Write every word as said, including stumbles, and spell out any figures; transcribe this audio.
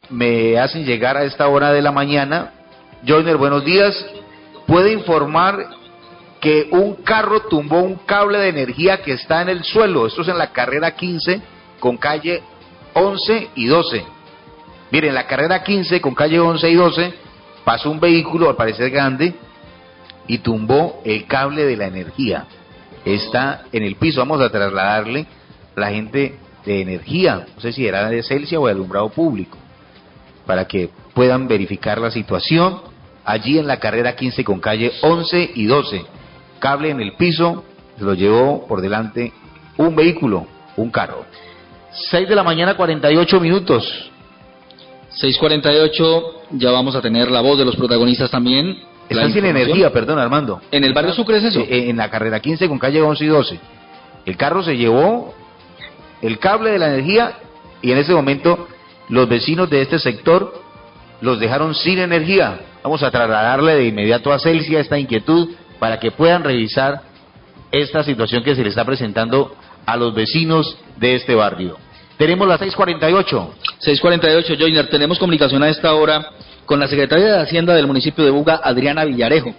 me hacen llegar a esta hora de la mañana. Joyner, buenos días. ¿Puede informar que un carro tumbó un cable de energía que está en el suelo? Esto es en la carrera quince con calle once y doce. Miren, la carrera quince con calle once y doce pasó un vehículo, al parecer grande, y tumbó el cable de la energía. Está en el piso. Vamos a trasladarle a la gente de energía, no sé si era de Celsia o de alumbrado público, para que puedan verificar la situación. Allí en la carrera quince con calle once y doce, cable en el piso, se lo llevó por delante un vehículo, un carro. seis de la mañana, cuarenta y ocho minutos. seis cuarenta y ocho, ya vamos a tener la voz de los protagonistas también. Están sin energía, perdón, Armando. ¿En el barrio Sucre es eso? En la carrera quince con calle once y doce. El carro se llevó el cable de la energía y en ese momento los vecinos de este sector los dejaron sin energía. Vamos a trasladarle de inmediato a Celsia esta inquietud para que puedan revisar esta situación que se le está presentando a los vecinos de este barrio. Tenemos las seis cuarenta y ocho. seis cuarenta y ocho, Joyner, tenemos comunicación a esta hora con la secretaria de Hacienda del municipio de Buga, Adriana Villarejo.